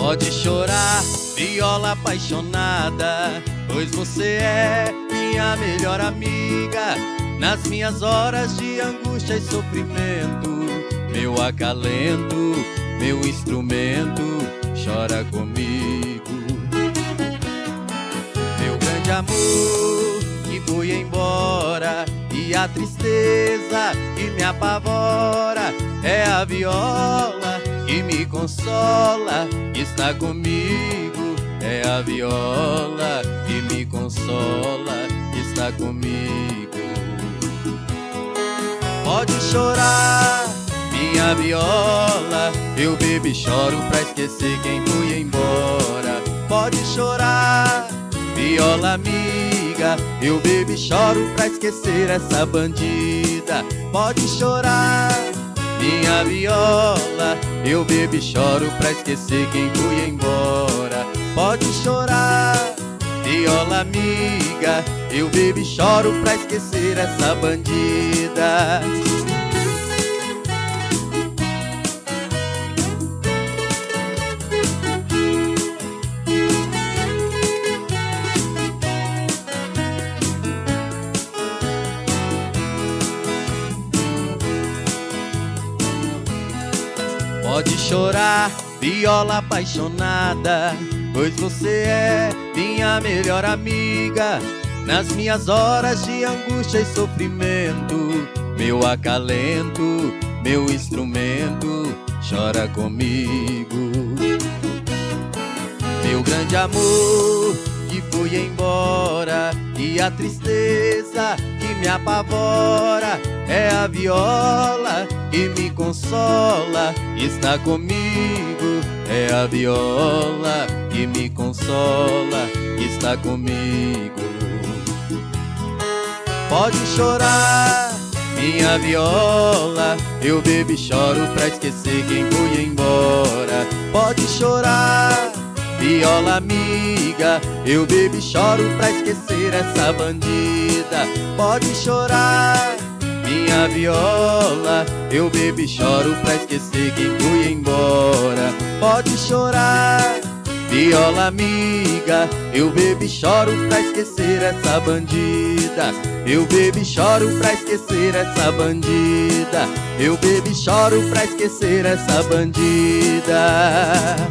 Pode chorar, viola apaixonada, pois você é minha melhor amiga. Nas minhas horas de angústia e sofrimento, meu acalento, meu instrumento, chora comigo. Meu grande amor que foi embora, e a tristeza que me apavora, é a viola que me consola, que está comigo. É a viola que me consola, que está comigo. Pode chorar, minha viola, eu bebo e choro pra esquecer quem foi embora. Pode chorar, viola amiga, eu bebo e choro pra esquecer essa bandida. Pode chorar, minha viola, eu bebo e choro pra esquecer quem foi embora. Pode chorar, viola amiga, eu bebo e choro pra esquecer essa bandida. Pode chorar, viola apaixonada, pois você é minha melhor amiga. Nas minhas horas de angústia e sofrimento, meu acalento, meu instrumento, chora comigo. Meu grande amor que foi embora, e a tristeza que me apavora, é a viola que me consola, está comigo. É a viola que me consola, está comigo. Pode chorar, minha viola, eu bebo e choro pra esquecer quem foi embora. Pode chorar, viola amiga, eu bebo e choro pra esquecer essa bandida. Pode chorar, minha viola, eu bebo e choro pra esquecer quem foi embora. Pode chorar, viola amiga, eu bebo e choro pra esquecer essa bandida. Eu bebo e choro pra esquecer essa bandida. Eu bebo e choro pra esquecer essa bandida.